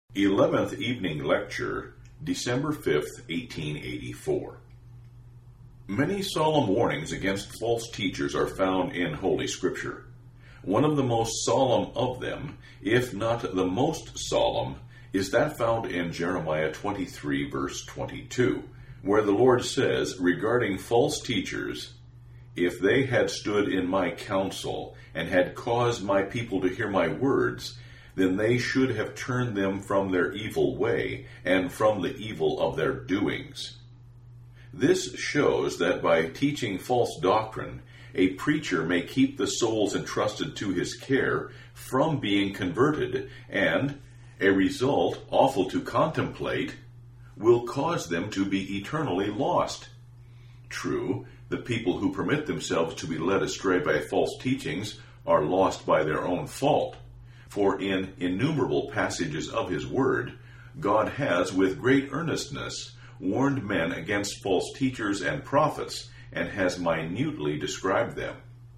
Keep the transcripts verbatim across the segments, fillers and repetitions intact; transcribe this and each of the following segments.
eleventh Evening Lecture, December fifth, eighteen eighty-four. Many solemn warnings against false teachers are found in Holy Scripture. One of the most solemn of them, if not the most solemn, is that found in Jeremiah twenty-three, verse twenty-two, where the Lord says regarding false teachers, "If they had stood in my counsel, and had caused my people to hear my words, then they should have turned them from their evil way, and from the evil of their doings." This shows that by teaching false doctrine, a preacher may keep the souls entrusted to his care from being converted, and, a result awful to contemplate, will cause them to be eternally lost. True, the people who permit themselves to be led astray by false teachings are lost by their own fault. For in innumerable passages of his word, God has with great earnestness warned men against false teachers and prophets, and has minutely described them.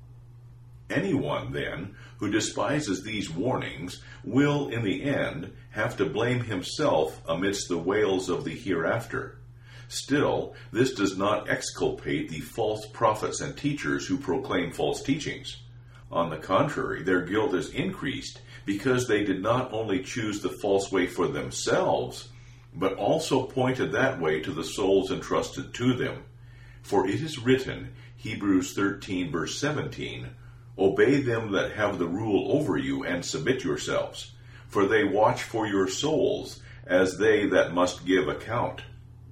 Anyone, then, who despises these warnings will, in the end, have to blame himself amidst the wails of the hereafter. Still, this does not exculpate the false prophets and teachers who proclaim false teachings. On the contrary, their guilt is increased because they did not only choose the false way for themselves, but also pointed that way to the souls entrusted to them. For it is written, Hebrews thirteen, verse seventeen, "Obey them that have the rule over you, and submit yourselves, for they watch for your souls, as they that must give account."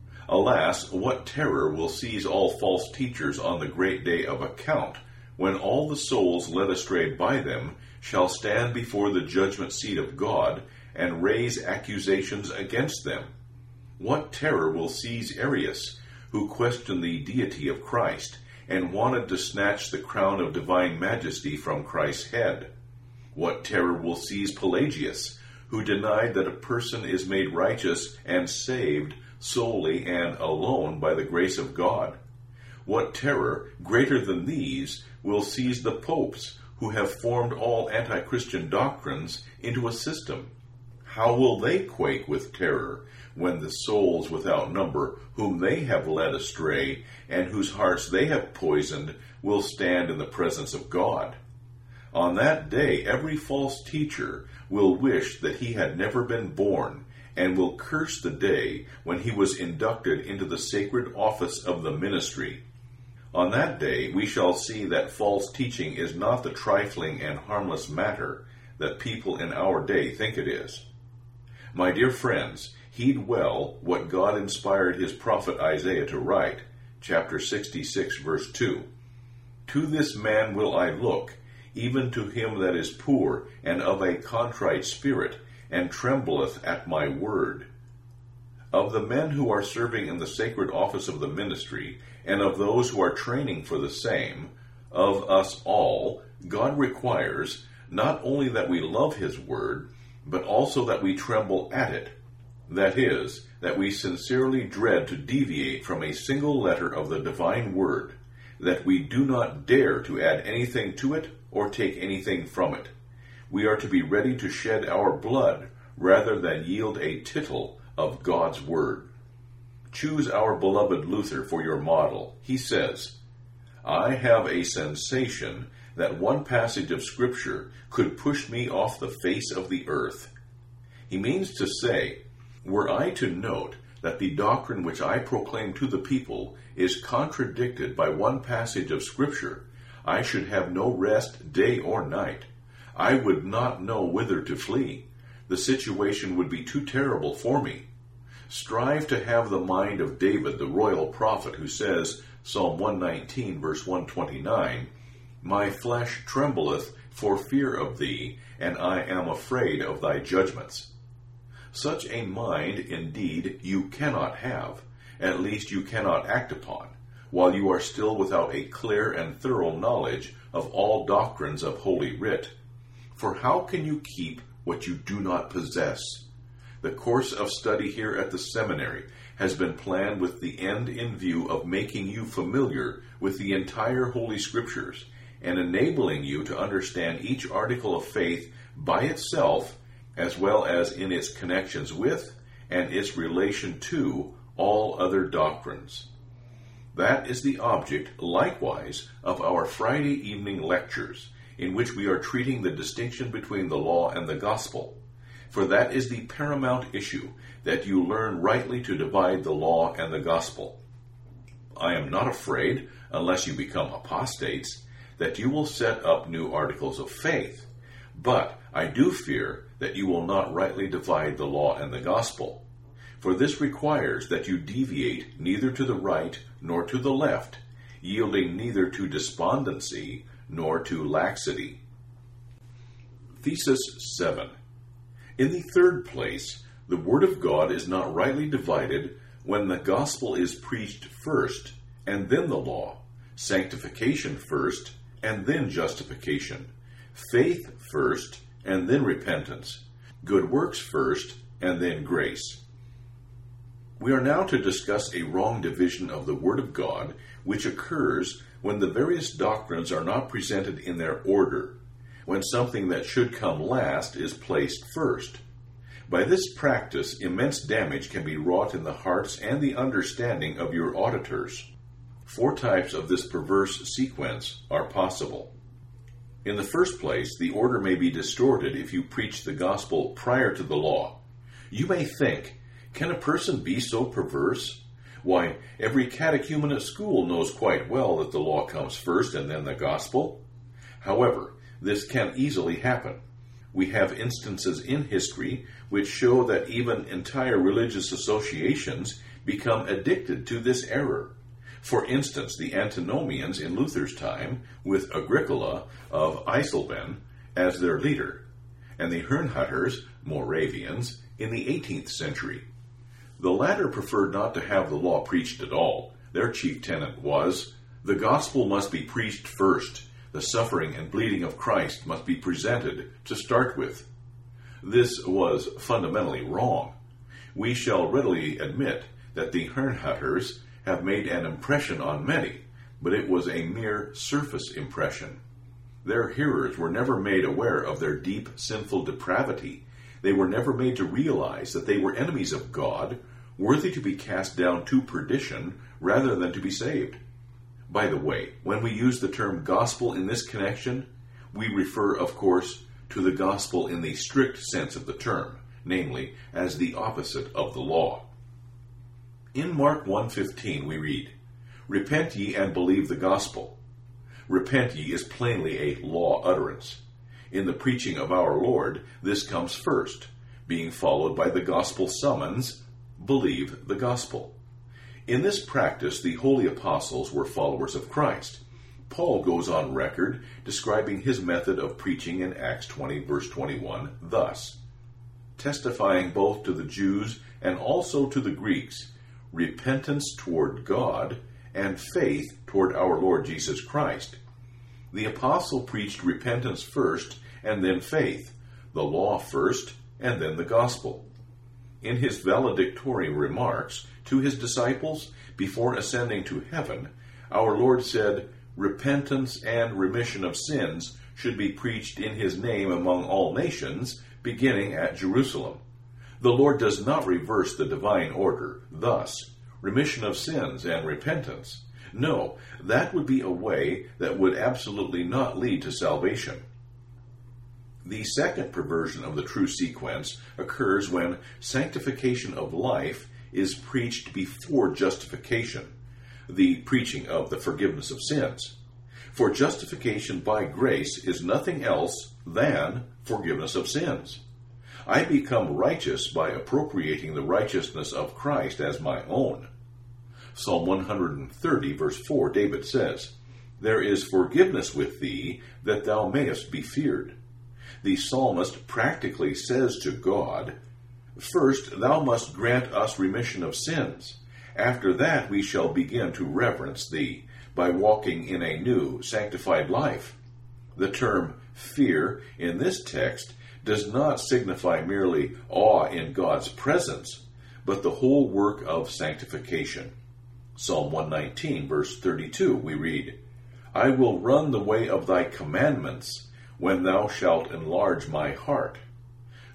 Alas, what terror will seize all false teachers on the great day of account, when all the souls led astray by them shall stand before the judgment seat of God, and raise accusations against them. What terror will seize Arius, who questioned the deity of Christ, and wanted to snatch the crown of divine majesty from Christ's head? What terror will seize Pelagius, who denied that a person is made righteous and saved solely and alone by the grace of God? What terror, greater than these, will seize the popes, who have formed all anti-Christian doctrines into a system? How will they quake with terror when the souls without number whom they have led astray and whose hearts they have poisoned will stand in the presence of God? On that day every false teacher will wish that he had never been born, and will curse the day when he was inducted into the sacred office of the ministry. On that day we shall see that false teaching is not the trifling and harmless matter that people in our day think it is. My dear friends, heed well what God inspired his prophet Isaiah to write, chapter sixty-six, verse two. "To this man will I look, even to him that is poor and of a contrite spirit, and trembleth at my word." Of the men who are serving in the sacred office of the ministry, and of those who are training for the same, of us all, God requires not only that we love his word, but also that we tremble at it. That is, that we sincerely dread to deviate from a single letter of the divine word, that we do not dare to add anything to it or take anything from it. We are to be ready to shed our blood rather than yield a tittle of God's word. Choose our beloved Luther for your model. He says, "I have a sensation that one passage of Scripture could push me off the face of the earth." He means to say, were I to note that the doctrine which I proclaim to the people is contradicted by one passage of Scripture, I should have no rest day or night. I would not know whither to flee. The situation would be too terrible for me. Strive to have the mind of David, the royal prophet, who says, Psalm one nineteen, verse one twenty-nine, "My flesh trembleth for fear of thee, and I am afraid of thy judgments." Such a mind, indeed, you cannot have, at least you cannot act upon, while you are still without a clear and thorough knowledge of all doctrines of Holy Writ. For how can you keep what you do not possess? The course of study here at the seminary has been planned with the end in view of making you familiar with the entire Holy Scriptures and enabling you to understand each article of faith by itself as well as in its connections with and its relation to all other doctrines. That is the object, likewise, of our Friday evening lectures, in which we are treating the distinction between the law and the gospel. For that is the paramount issue, that you learn rightly to divide the law and the gospel. I am not afraid, unless you become apostates, that you will set up new articles of faith, but I do fear that you will not rightly divide the law and the gospel. For this requires that you deviate neither to the right nor to the left, yielding neither to despondency nor to laxity. Thesis seven. In the third place, the Word of God is not rightly divided when the gospel is preached first, and then the law, sanctification first, and then justification, faith first, and then repentance, good works first, and then grace. We are now to discuss a wrong division of the Word of God, which occurs when the various doctrines are not presented in their order, when something that should come last is placed first. By this practice, immense damage can be wrought in the hearts and the understanding of your auditors. Four types of this perverse sequence are possible. In the first place, the order may be distorted if you preach the gospel prior to the law. You may think, can a person be so perverse? Why, every catechumen at school knows quite well that the law comes first and then the gospel. However, this can easily happen. We have instances in history which show that even entire religious associations become addicted to this error. For instance, the Antinomians in Luther's time, with Agricola of Eisleben as their leader, and the Herrnhuters, Moravians, in the eighteenth century. The latter preferred not to have the law preached at all. Their chief tenet was, the gospel must be preached first. The suffering and bleeding of Christ must be presented to start with. This was fundamentally wrong. We shall readily admit that the Herrnhuters have made an impression on many, but it was a mere surface impression. Their hearers were never made aware of their deep sinful depravity. They were never made to realize that they were enemies of God, worthy to be cast down to perdition rather than to be saved. By the way, when we use the term gospel in this connection, we refer, of course, to the gospel in the strict sense of the term, namely, as the opposite of the law. In Mark one fifteen we read, Repent ye and believe the gospel. Repent ye is plainly a law utterance. In the preaching of our Lord, this comes first, being followed by the gospel summons, believe the gospel. In this practice, the holy apostles were followers of Christ. Paul goes on record describing his method of preaching in Acts twenty, verse twenty-one, thus, testifying both to the Jews and also to the Greeks, repentance toward God and faith toward our Lord Jesus Christ. The apostle preached repentance first and then faith, the law first and then the gospel. In his valedictory remarks to his disciples before ascending to heaven, our Lord said, repentance and remission of sins should be preached in his name among all nations, beginning at Jerusalem. The Lord does not reverse the divine order, thus, remission of sins and repentance. No, that would be a way that would absolutely not lead to salvation. The second perversion of the true sequence occurs when sanctification of life is preached before justification, the preaching of the forgiveness of sins. For justification by grace is nothing else than forgiveness of sins. I become righteous by appropriating the righteousness of Christ as my own. Psalm one thirty, verse four, David says, There is forgiveness with thee, that thou mayest be feared. The psalmist practically says to God, First, thou must grant us remission of sins. After that we shall begin to reverence thee, by walking in a new, sanctified life. The term fear in this text does not signify merely awe in God's presence, but the whole work of sanctification. Psalm one nineteen, verse thirty-two, we read, I will run the way of thy commandments, when thou shalt enlarge my heart.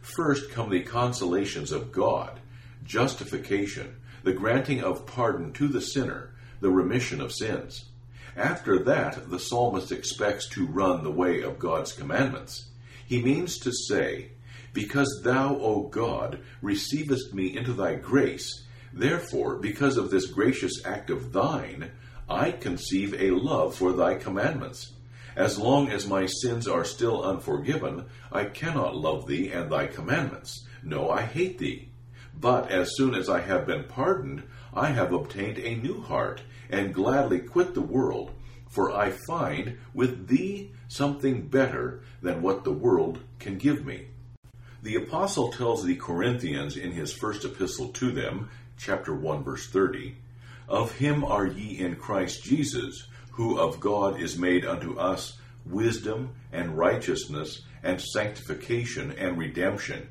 First come the consolations of God, justification, the granting of pardon to the sinner, the remission of sins. After that, the psalmist expects to run the way of God's commandments. He means to say, "Because thou, O God, receivest me into thy grace, therefore, because of this gracious act of thine, I conceive a love for thy commandments. As long as my sins are still unforgiven, I cannot love thee and thy commandments. No, I hate thee. But as soon as I have been pardoned, I have obtained a new heart, and gladly quit the world, for I find with thee something better than what the world can give me." The apostle tells the Corinthians in his first epistle to them, chapter one, verse thirty, "Of him are ye in Christ Jesus, who of God is made unto us wisdom and righteousness and sanctification and redemption."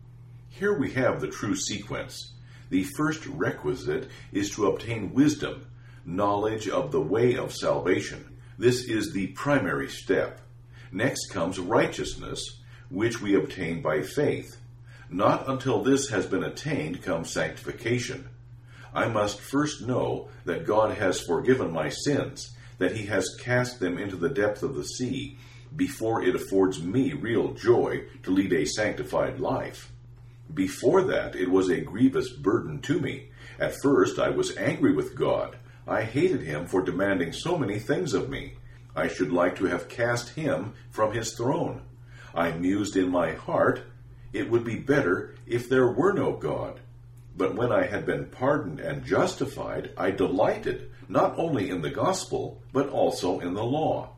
Here we have the true sequence. The first requisite is to obtain wisdom, knowledge of the way of salvation. This is the primary step. Next comes righteousness, which we obtain by faith. Not until this has been attained comes sanctification. I must first know that God has forgiven my sins, that he has cast them into the depth of the sea, before it affords me real joy to lead a sanctified life. Before that, it was a grievous burden to me. At first, I was angry with God. I hated him for demanding so many things of me. I should like to have cast him from his throne. I mused in my heart, it would be better if there were no God. But when I had been pardoned and justified, I delighted not only in the gospel, but also in the law.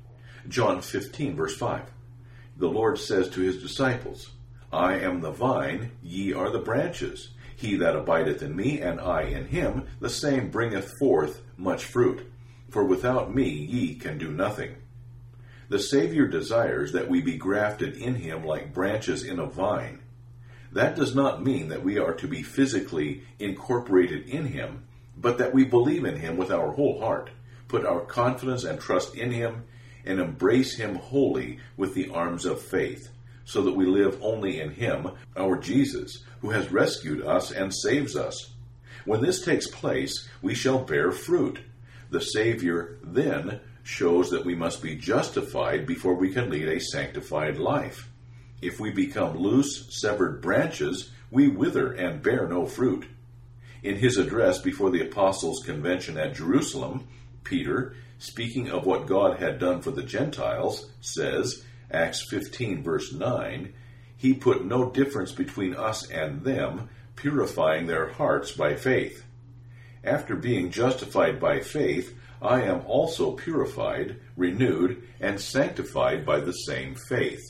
John fifteen, verse five. The Lord says to his disciples, "I am the vine, ye are the branches. He that abideth in me, and I in him, the same bringeth forth much fruit. For without me ye can do nothing." The Savior desires that we be grafted in him like branches in a vine. That does not mean that we are to be physically incorporated in him, but that we believe in him with our whole heart, put our confidence and trust in him, and embrace him wholly with the arms of faith, so that we live only in him, our Jesus, who has rescued us and saves us. When this takes place, we shall bear fruit. The Savior then shows that we must be justified before we can lead a sanctified life. If we become loose, severed branches, we wither and bear no fruit. In his address before the Apostles' Convention at Jerusalem, Peter, speaking of what God had done for the Gentiles, says, Acts fifteen, verse nine, "He put no difference between us and them, purifying their hearts by faith." After being justified by faith, I am also purified, renewed, and sanctified by the same faith.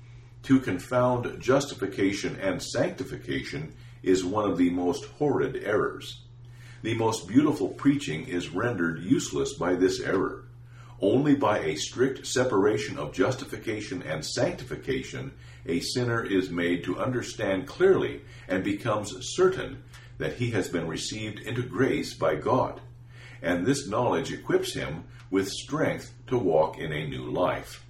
To confound justification and sanctification is one of the most horrid errors. The most beautiful preaching is rendered useless by this error. Only by a strict separation of justification and sanctification, a sinner is made to understand clearly and becomes certain that he has been received into grace by God. And this knowledge equips him with strength to walk in a new life.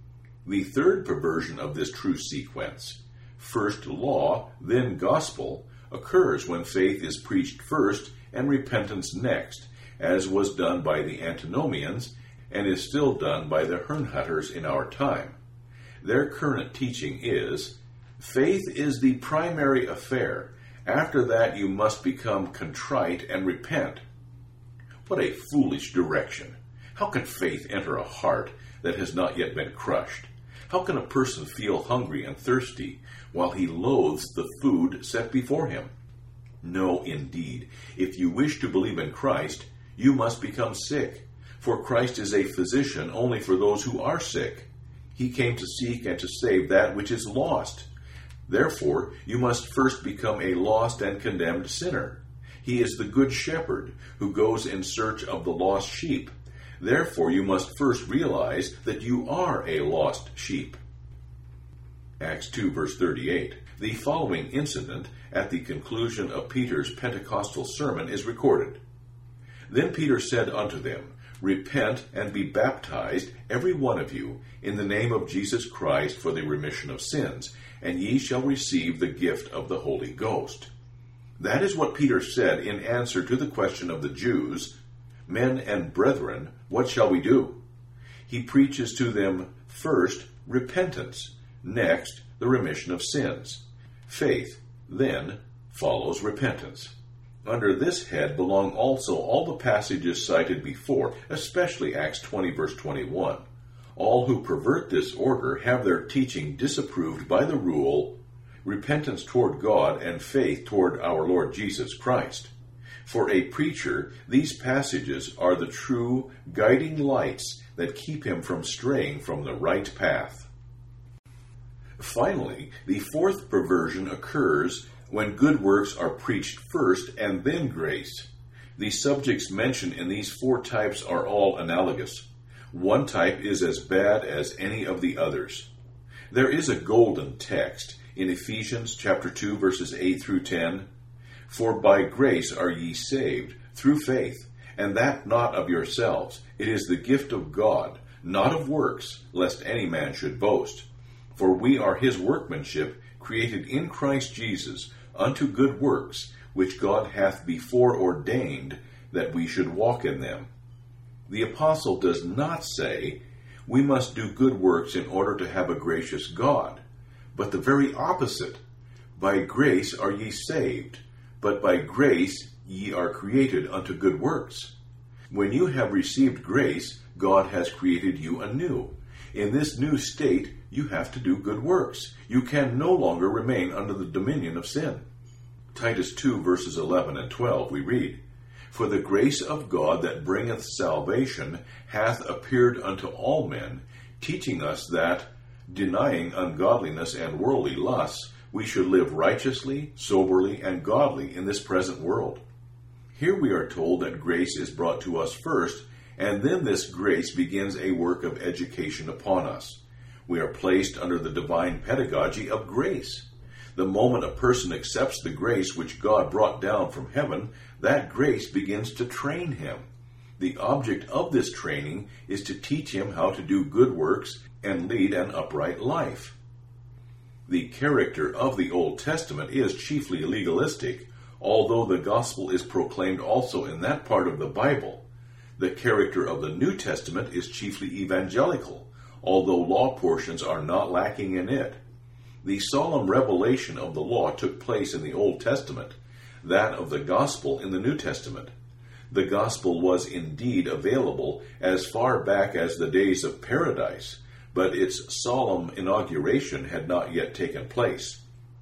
The third perversion of this true sequence, first law, then gospel, occurs when faith is preached first and repentance next, as was done by the Antinomians and is still done by the Herrnhuters in our time. Their current teaching is, faith is the primary affair. After that you must become contrite and repent. What a foolish direction! How can faith enter a heart that has not yet been crushed? How can a person feel hungry and thirsty while he loathes the food set before him? No, indeed. If you wish to believe in Christ, you must become sick. For Christ is a physician only for those who are sick. He came to seek and to save that which is lost. Therefore, you must first become a lost and condemned sinner. He is the good shepherd who goes in search of the lost sheep. Therefore, you must first realize that you are a lost sheep. Acts two, verse thirty-eight. The following incident at the conclusion of Peter's Pentecostal sermon is recorded. Then Peter said unto them, Repent and be baptized, every one of you, in the name of Jesus Christ for the remission of sins, and ye shall receive the gift of the Holy Ghost. That is what Peter said in answer to the question of the Jews, Men and brethren, what shall we do? He preaches to them, first, repentance, next, the remission of sins. Faith, then, follows repentance. Under this head belong also all the passages cited before, especially Acts twenty, verse twenty-one. All who pervert this order have their teaching disapproved by the rule, repentance toward God and faith toward our Lord Jesus Christ. For a preacher, these passages are the true guiding lights that keep him from straying from the right path. Finally, the fourth perversion occurs when good works are preached first and then grace. The subjects mentioned in these four types are all analogous. One type is as bad as any of the others. There is a golden text in Ephesians chapter two, verses eight through ten. For by grace are ye saved, through faith, and that not of yourselves. It is the gift of God, not of works, lest any man should boast. For we are his workmanship, created in Christ Jesus, unto good works, which God hath before ordained that we should walk in them. The apostle does not say, we must do good works in order to have a gracious God, but the very opposite. By grace are ye saved, but by grace ye are created unto good works. When you have received grace, God has created you anew. In this new state, you have to do good works. You can no longer remain under the dominion of sin. Titus two, verses eleven and twelve, we read, For the grace of God that bringeth salvation hath appeared unto all men, teaching us that, denying ungodliness and worldly lusts, we should live righteously, soberly, and godly in this present world. Here we are told that grace is brought to us first, and then this grace begins a work of education upon us. We are placed under the divine pedagogy of grace. The moment a person accepts the grace which God brought down from heaven, that grace begins to train him. The object of this training is to teach him how to do good works and lead an upright life. The character of the Old Testament is chiefly legalistic, although the gospel is proclaimed also in that part of the Bible. The character of the New Testament is chiefly evangelical, although law portions are not lacking in it. The solemn revelation of the law took place in the Old Testament, that of the gospel in the New Testament. The gospel was indeed available as far back as the days of paradise, but its solemn inauguration had not yet taken place.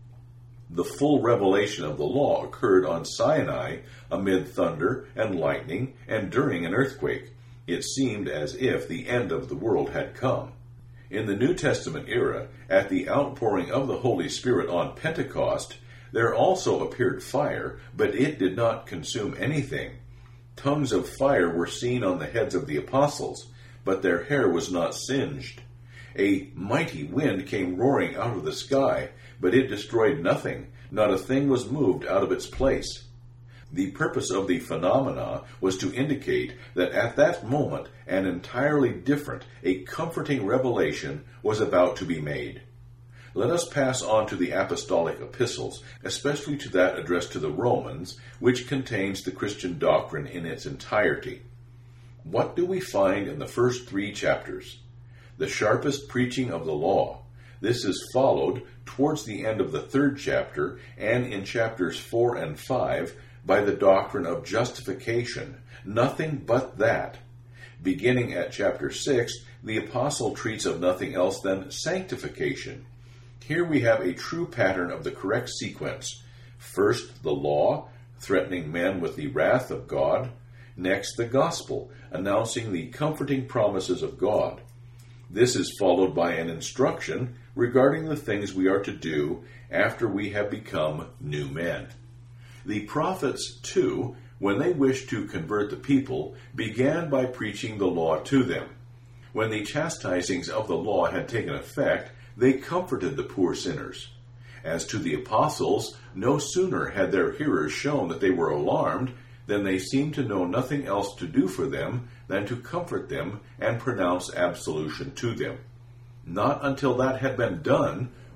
The full revelation of the law occurred on Sinai amid thunder and lightning and during an earthquake. It seemed as if the end of the world had come. In the New Testament era, at the outpouring of the Holy Spirit on Pentecost, there also appeared fire, but it did not consume anything. Tongues of fire were seen on the heads of the apostles, but their hair was not singed. A mighty wind came roaring out of the sky, but it destroyed nothing. Not a thing was moved out of its place. The purpose of the phenomena was to indicate that at that moment an entirely different, a comforting revelation was about to be made. Let us pass on to the apostolic epistles, especially to that addressed to the Romans, which contains the Christian doctrine in its entirety. What do we find in the first three chapters? The sharpest preaching of the law. This is followed, towards the end of the third chapter, and in chapters four and five, by the doctrine of justification. Nothing but that. Beginning at chapter six, the apostle treats of nothing else than sanctification. Here we have a true pattern of the correct sequence. First, the law, threatening men with the wrath of God. Next, the gospel, announcing the comforting promises of God. This is followed by an instruction regarding the things we are to do after we have become new men. The prophets, too, when they wished to convert the people, began by preaching the law to them. When the chastisings of the law had taken effect, they comforted the poor sinners. As to the apostles, no sooner had their hearers shown that they were alarmed than they seemed to know nothing else to do for them than to comfort them and pronounce absolution to them. Not until that had been done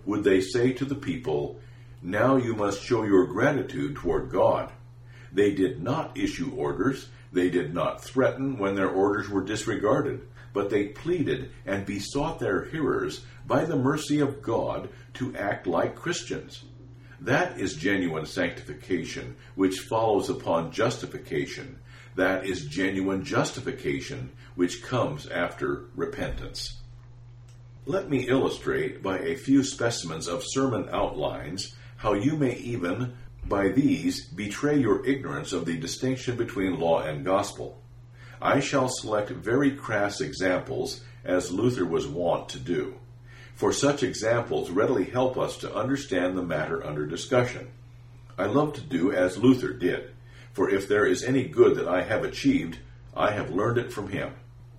would they say to the people, "Now you must show your gratitude toward God." They did not issue orders, they did not threaten when their orders were disregarded, but they pleaded and besought their hearers, by the mercy of God, to act like Christians. That is genuine sanctification, which follows upon justification. That is genuine justification, which comes after repentance. Let me illustrate by a few specimens of sermon outlines how you may even, by these, betray your ignorance of the distinction between law and gospel. I shall select very crass examples, as Luther was wont to do, for such examples readily help us to understand the matter under discussion. I love to do as Luther did, for if there is any good that I have achieved, I have learned it from him.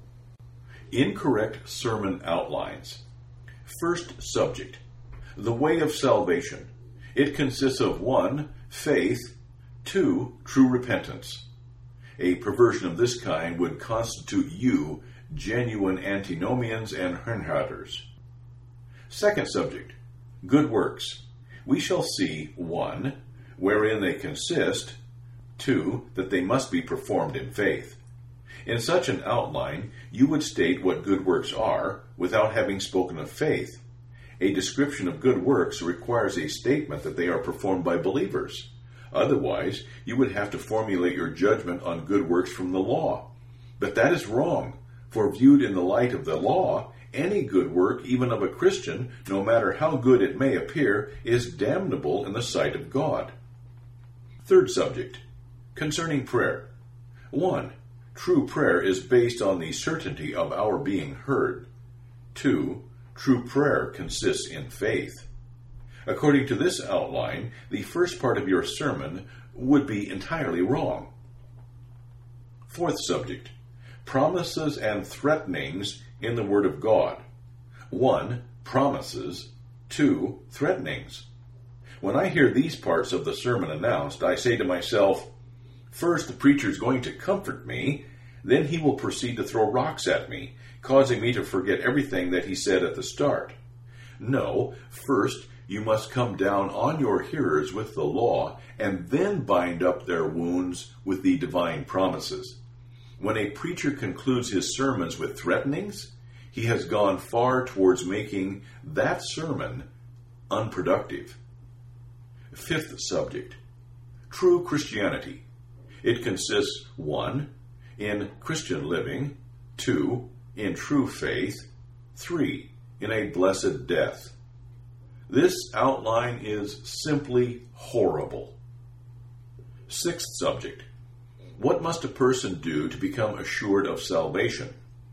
Incorrect sermon outlines. First subject: the way of salvation. It consists of one, faith, two, true repentance. A perversion of this kind would constitute you genuine antinomians and Herrnhuters. Second subject: good works. We shall see, one, wherein they consist, two, that they must be performed in faith. In such an outline, you would state what good works are, without having spoken of faith. A description of good works requires a statement that they are performed by believers. Otherwise, you would have to formulate your judgment on good works from the law. But that is wrong, for viewed in the light of the law, any good work, even of a Christian, no matter how good it may appear, is damnable in the sight of God. Third subject: concerning prayer. One, true prayer is based on the certainty of our being heard. Two, true prayer consists in faith. According to this outline, the first part of your sermon would be entirely wrong. Fourth subject: promises and threatenings in the Word of God. One, promises. Two, threatenings. When I hear these parts of the sermon announced, I say to myself, first the preacher is going to comfort me, then he will proceed to throw rocks at me, causing me to forget everything that he said at the start. No, first you must come down on your hearers with the law, and then bind up their wounds with the divine promises. When a preacher concludes his sermons with threatenings, he has gone far towards making that sermon unproductive. Fifth subject: true Christianity. It consists, one, in Christian living, two, in true faith, three, in a blessed death. This outline is simply horrible. Sixth subject: what must a person do to become assured of salvation?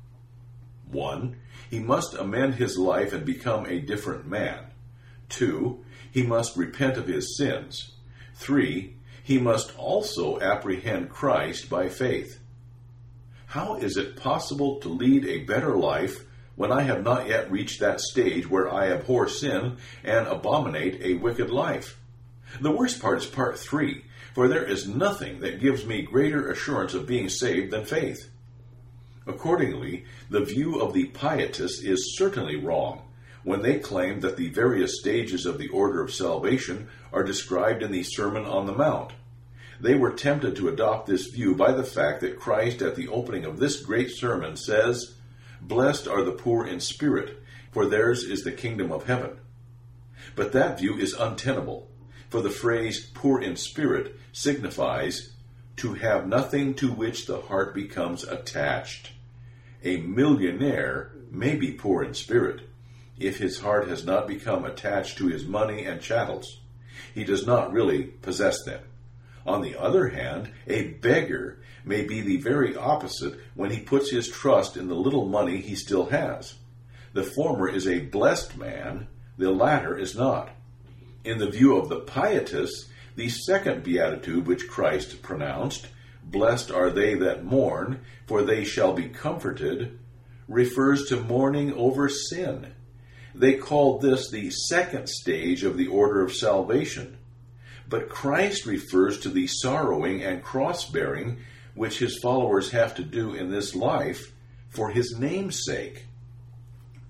One, he must amend his life and become a different man. Two, he must repent of his sins. Three, he must also apprehend Christ by faith. How is it possible to lead a better life when I have not yet reached that stage where I abhor sin and abominate a wicked life? The worst part is part three, for there is nothing that gives me greater assurance of being saved than faith. Accordingly, the view of the pietists is certainly wrong when they claim that the various stages of the order of salvation are described in the Sermon on the Mount. They were tempted to adopt this view by the fact that Christ at the opening of this great sermon says, "Blessed are the poor in spirit, for theirs is the kingdom of heaven." But that view is untenable, for the phrase "poor in spirit" signifies to have nothing to which the heart becomes attached. A millionaire may be poor in spirit if his heart has not become attached to his money and chattels. He does not really possess them. On the other hand, a beggar may be the very opposite when he puts his trust in the little money he still has. The former is a blessed man, the latter is not. In the view of the pietists, the second beatitude which Christ pronounced, "Blessed are they that mourn, for they shall be comforted," refers to mourning over sin. They called this the second stage of the order of salvation. But Christ refers to the sorrowing and cross-bearing which his followers have to do in this life for his name's sake.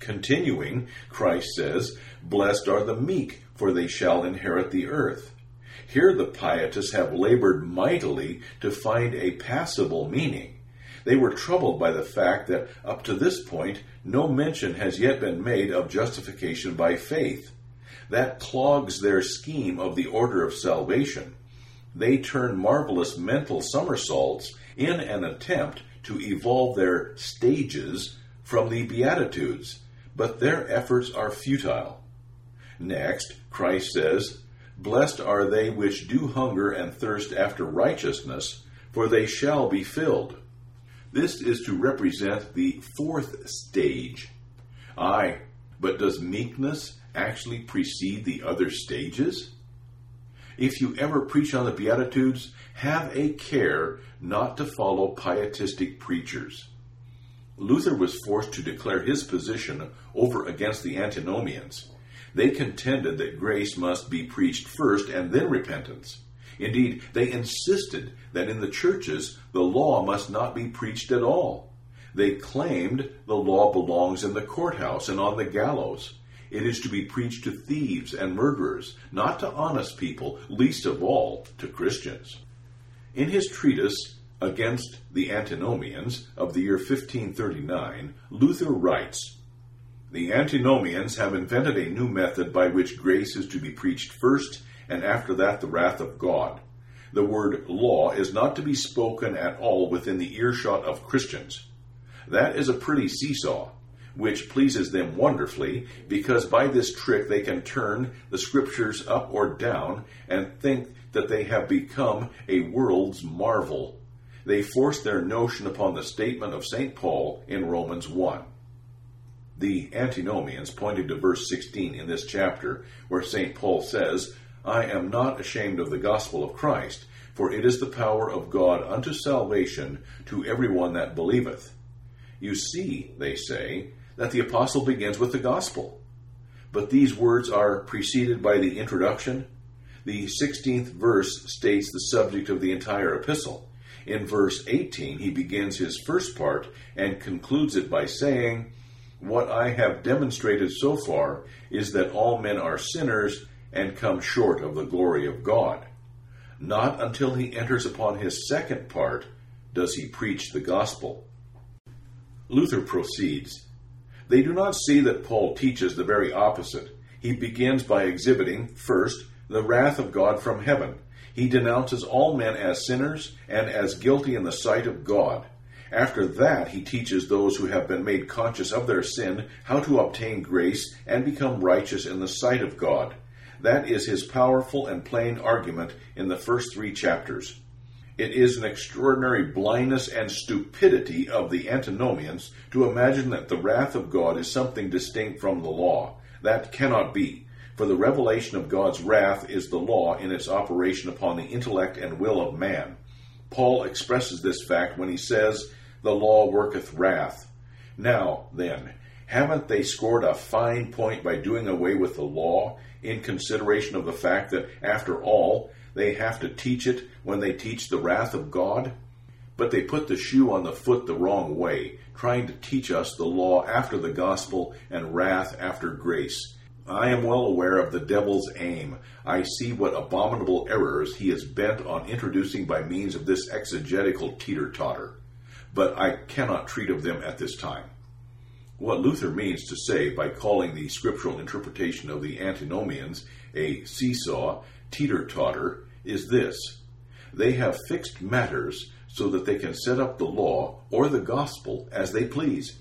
Continuing, Christ says, "Blessed are the meek, for they shall inherit the earth." Here the pietists have labored mightily to find a passable meaning. They were troubled by the fact that up to this point, no mention has yet been made of justification by faith. That clogs their scheme of the order of salvation. They turn marvelous mental somersaults in an attempt to evolve their stages from the Beatitudes, but their efforts are futile. Next, Christ says, "Blessed are they which do hunger and thirst after righteousness, for they shall be filled." This is to represent the fourth stage. Aye, but does meekness actually precede the other stages? If you ever preach on the Beatitudes, have a care not to follow pietistic preachers. Luther was forced to declare his position over against the antinomians. They contended that grace must be preached first and then repentance. Indeed, they insisted that in the churches the law must not be preached at all. They claimed the law belongs in the courthouse and on the gallows. It is to be preached to thieves and murderers, not to honest people, least of all to Christians. In his treatise Against the Antinomians of the year fifteen thirty-nine, Luther writes, "The antinomians have invented a new method by which grace is to be preached first, and after that the wrath of God. The word law is not to be spoken at all within the earshot of Christians. That is a pretty seesaw, which pleases them wonderfully, because by this trick they can turn the Scriptures up or down and think that they have become a world's marvel. They force their notion upon the statement of Saint Paul in Romans one. The antinomians pointed to verse sixteen in this chapter, where Saint Paul says, "I am not ashamed of the gospel of Christ, for it is the power of God unto salvation to everyone that believeth." You see, they say, that the apostle begins with the gospel. But these words are preceded by the introduction. The sixteenth verse states the subject of the entire epistle. In verse eighteen, he begins his first part and concludes it by saying, "What I have demonstrated so far is that all men are sinners and come short of the glory of God." Not until he enters upon his second part does he preach the gospel. Luther proceeds. They do not see that Paul teaches the very opposite. He begins by exhibiting, first, the wrath of God from heaven. He denounces all men as sinners and as guilty in the sight of God. After that, he teaches those who have been made conscious of their sin how to obtain grace and become righteous in the sight of God. That is his powerful and plain argument in the first three chapters. It is an extraordinary blindness and stupidity of the antinomians to imagine that the wrath of God is something distinct from the law. That cannot be, for the revelation of God's wrath is the law in its operation upon the intellect and will of man. Paul expresses this fact when he says, "The law worketh wrath." Now, then, haven't they scored a fine point by doing away with the law, in consideration of the fact that, after all, they have to teach it when they teach the wrath of God? But they put the shoe on the foot the wrong way, trying to teach us the law after the gospel and wrath after grace. I am well aware of the devil's aim. I see what abominable errors he is bent on introducing by means of this exegetical teeter-totter. But I cannot treat of them at this time. What Luther means to say by calling the scriptural interpretation of the antinomians a seesaw, teeter-totter, is this: they have fixed matters so that they can set up the law or the gospel as they please.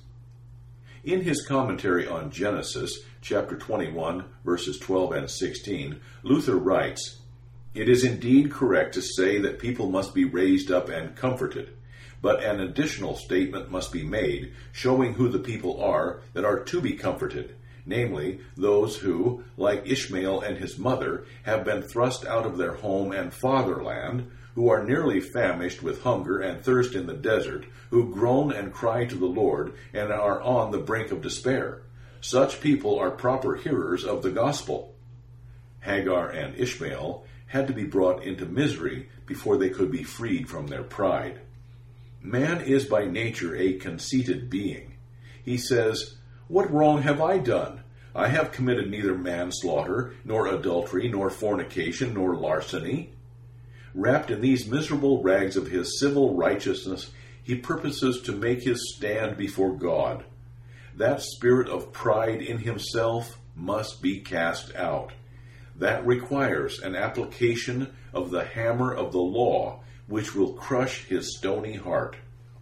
In his commentary on Genesis, chapter twenty-one, verses twelve and sixteen, Luther writes, "It is indeed correct to say that people must be raised up and comforted, but an additional statement must be made, showing who the people are that are to be comforted, namely, those who, like Ishmael and his mother, have been thrust out of their home and fatherland, who are nearly famished with hunger and thirst in the desert, who groan and cry to the Lord, and are on the brink of despair. Such people are proper hearers of the gospel." Hagar and Ishmael had to be brought into misery before they could be freed from their pride. Man is by nature a conceited being. He says, What wrong have I done? I have committed neither manslaughter, nor adultery, nor fornication, nor larceny. Wrapped in these miserable rags of his civil righteousness, he purposes to make his stand before God. That spirit of pride in himself must be cast out. That requires an application of the hammer of the law, which will crush his stony heart.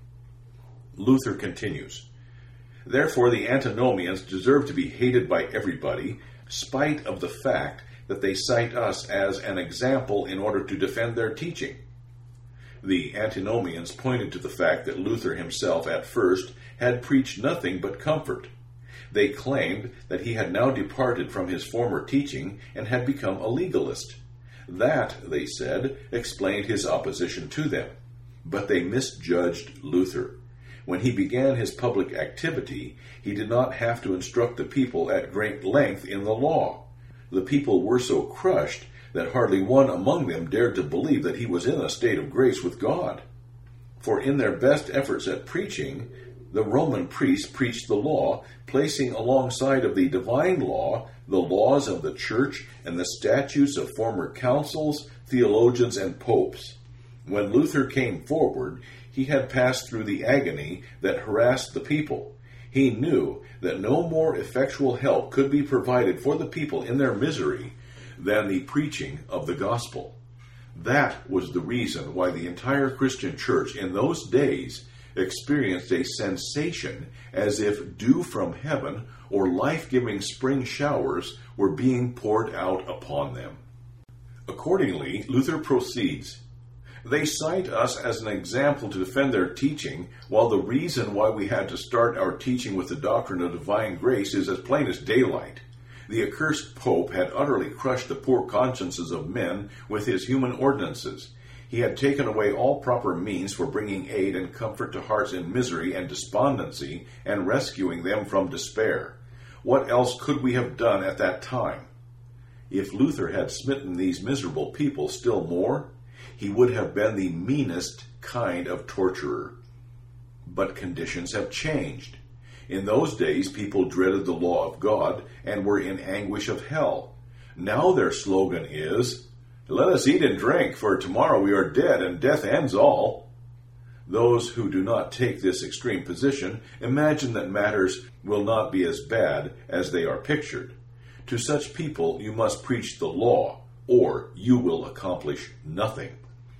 Luther continues, Therefore the antinomians deserve to be hated by everybody, spite of the fact that they cite us as an example in order to defend their teaching. The antinomians pointed to the fact that Luther himself at first had preached nothing but comfort. They claimed that he had now departed from his former teaching and had become a legalist. That, they said, explained his opposition to them. But they misjudged Luther. When he began his public activity, he did not have to instruct the people at great length in the law. The people were so crushed that hardly one among them dared to believe that he was in a state of grace with God. For in their best efforts at preaching, the Roman priests preached the law, placing alongside of the divine law the laws of the church and the statutes of former councils, theologians, and popes. When Luther came forward, he had passed through the agony that harassed the people. He knew that no more effectual help could be provided for the people in their misery than the preaching of the gospel. That was the reason why the entire Christian church in those days experienced a sensation as if dew from heaven or life-giving spring showers were being poured out upon them. Accordingly, Luther proceeds. They cite us as an example to defend their teaching, while the reason why we had to start our teaching with the doctrine of divine grace is as plain as daylight. The accursed Pope had utterly crushed the poor consciences of men with his human ordinances. He had taken away all proper means for bringing aid and comfort to hearts in misery and despondency and rescuing them from despair. What else could we have done at that time? If Luther had smitten these miserable people still more, he would have been the meanest kind of torturer. But conditions have changed. In those days, people dreaded the law of God and were in anguish of hell. Now their slogan is, "Let us eat and drink, for tomorrow we are dead, and death ends all." Those who do not take this extreme position imagine that matters will not be as bad as they are pictured. To such people you must preach the law, or you will accomplish nothing.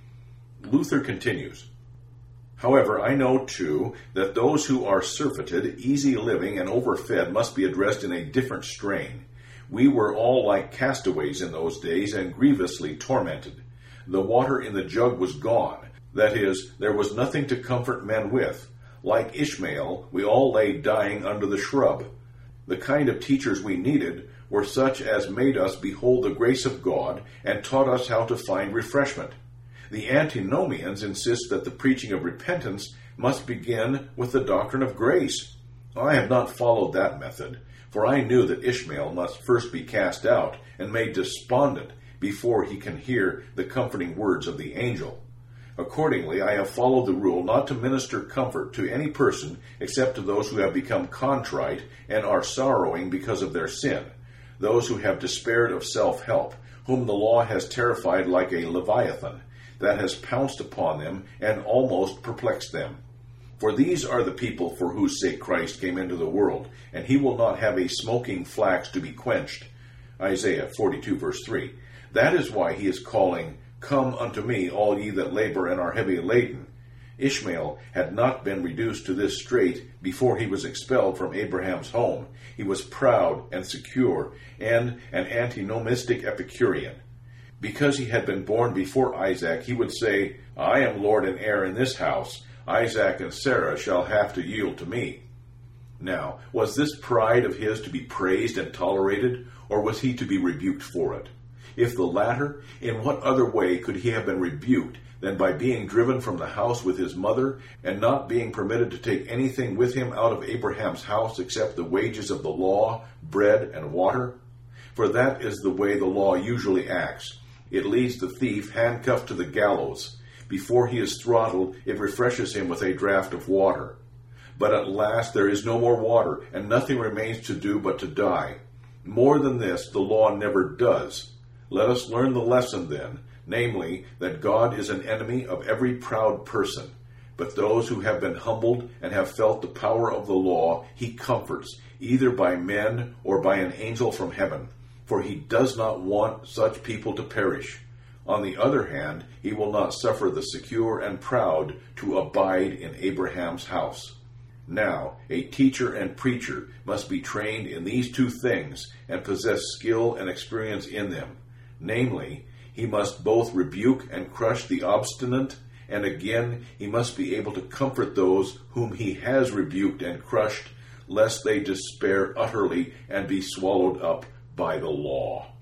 Luther continues, However, I know, too, that those who are surfeited, easy living, and overfed must be addressed in a different strain. We were all like castaways in those days and grievously tormented. The water in the jug was gone. That is, there was nothing to comfort men with. Like Ishmael, we all lay dying under the shrub. The kind of teachers we needed were such as made us behold the grace of God and taught us how to find refreshment. The antinomians insist that the preaching of repentance must begin with the doctrine of grace. I have not followed that method, for I knew that Ishmael must first be cast out and made despondent before he can hear the comforting words of the angel. Accordingly, I have followed the rule not to minister comfort to any person except to those who have become contrite and are sorrowing because of their sin, those who have despaired of self-help, whom the law has terrified like a leviathan, that has pounced upon them and almost perplexed them. For these are the people for whose sake Christ came into the world, and he will not have a smoking flax to be quenched. Isaiah forty-two, verse three. That is why he is calling, Come unto me, all ye that labor and are heavy laden. Ishmael had not been reduced to this strait before he was expelled from Abraham's home. He was proud and secure, and an antinomistic Epicurean. Because he had been born before Isaac, he would say, I am Lord and heir in this house. Isaac and Sarah shall have to yield to me. Now, was this pride of his to be praised and tolerated, or was he to be rebuked for it? If the latter, in what other way could he have been rebuked than by being driven from the house with his mother, and not being permitted to take anything with him out of Abraham's house except the wages of the law, bread and water? For that is the way the law usually acts. It leads the thief handcuffed to the gallows. Before he is throttled, it refreshes him with a draught of water. But at last there is no more water, and nothing remains to do but to die. More than this, the law never does. Let us learn the lesson then, namely, that God is an enemy of every proud person. But those who have been humbled and have felt the power of the law, he comforts, either by men or by an angel from heaven. For he does not want such people to perish. On the other hand, he will not suffer the secure and proud to abide in Abraham's house. Now, a teacher and preacher must be trained in these two things and possess skill and experience in them. Namely, he must both rebuke and crush the obstinate, and again he must be able to comfort those whom he has rebuked and crushed, lest they despair utterly and be swallowed up by the law.